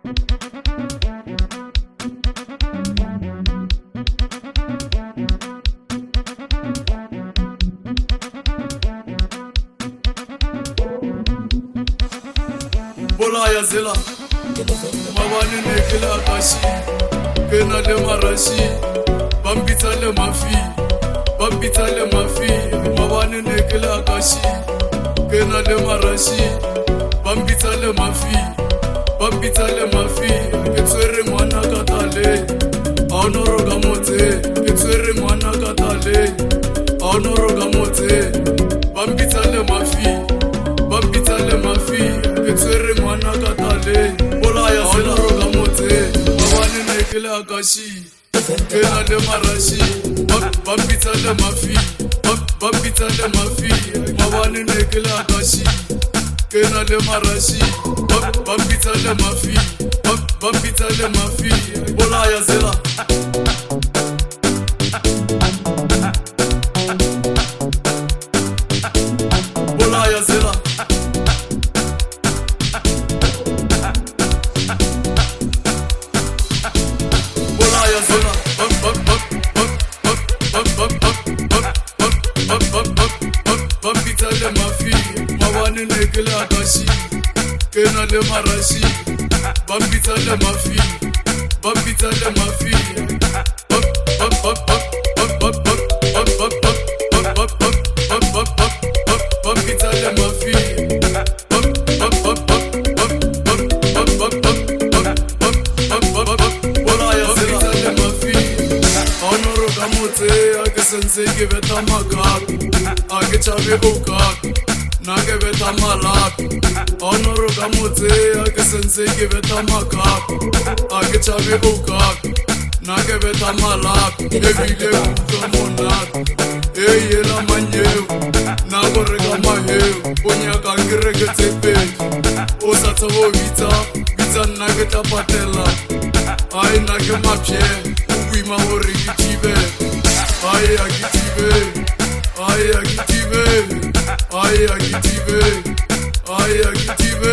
Bola ya zela mabani nekela kashi kena le marashi bambita le mafi mabani nekela kashi kena le marashi bambita le mafi ketswere mwana katale aonoroga mote ketswere mwana katale aonoroga mote bambita le mafi ketswere mwana katale bola ya zela roga mote mabani nekela kashi kena le marashi bambita le mafi mabani nekela kashi kena le marashi bambita le mafi bola ya zela bola ya zela bambita le mafi mabani nekela kashi kena le marashi bambita le mafi bambita le mafi bola ya zela le mafi aonoroga mote ake sense ke beta magaku ake chabe okaku nake beta malaku aonoroga mote ake sense ke beta magaku ake chabe okaku nake beta malaku ebile uka monaku eyela manyeu nakorega maheu onyaka ngireke tsepedi osatsa bo vitsa nake tapatela ai nake mapye uima hore ke tibe ai akitibe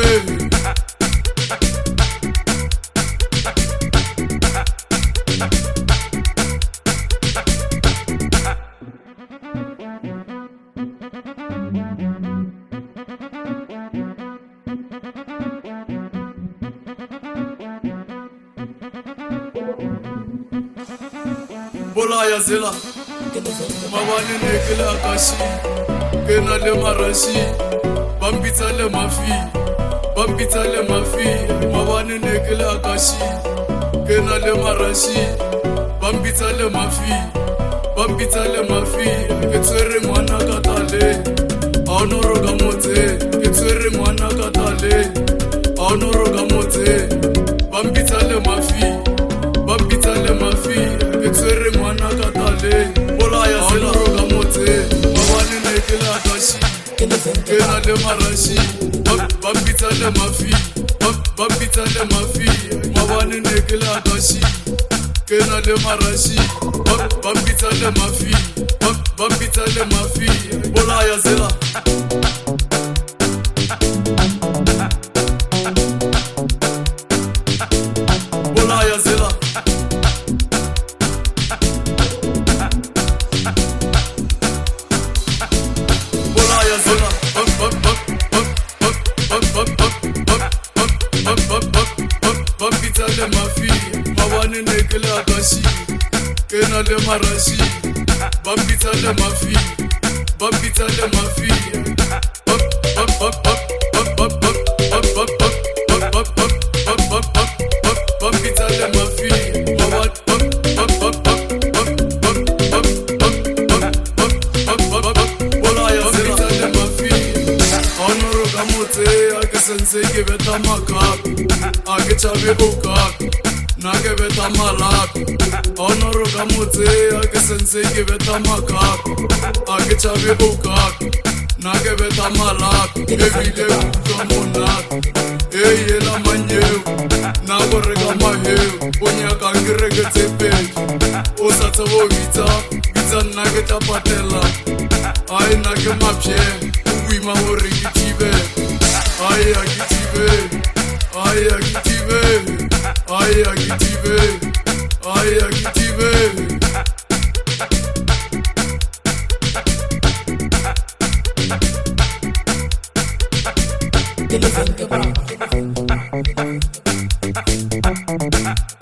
bola ya zela mabani nekela kashi kena le marashi bambita le mafi mabani nekela kashi kena le marashi bambita le mafi ketswere mwana katale aonoroga mote ketswere mwana katale aonoroga mote bambita le mafi ketswere mwana katale bola ya zela roga mote mabani nekela kashi kena le marashi bambita le mafi mabani nekela kashi kena le marashi bambita le mafi bola ya zela bola ya zela bambita le mafi mabani nekela kashi kena le marashi bambita le mafi bambita le mafi bola ya zela le mafi aonoroga mote ake sense ke beta magaku ake chabe okaku nake beta malaku aonoroga mote ake sense ke beta magaku ake chabe okaku nake beta malaku ebile uka monaku eyela manyeu nakorega maheu onyaka ngireke tsepedi osatsa bo vitsa nake tapatela ai nake mapye uima hore ke tibe ai akitibe Ay akitive, ay akitive. Did you think about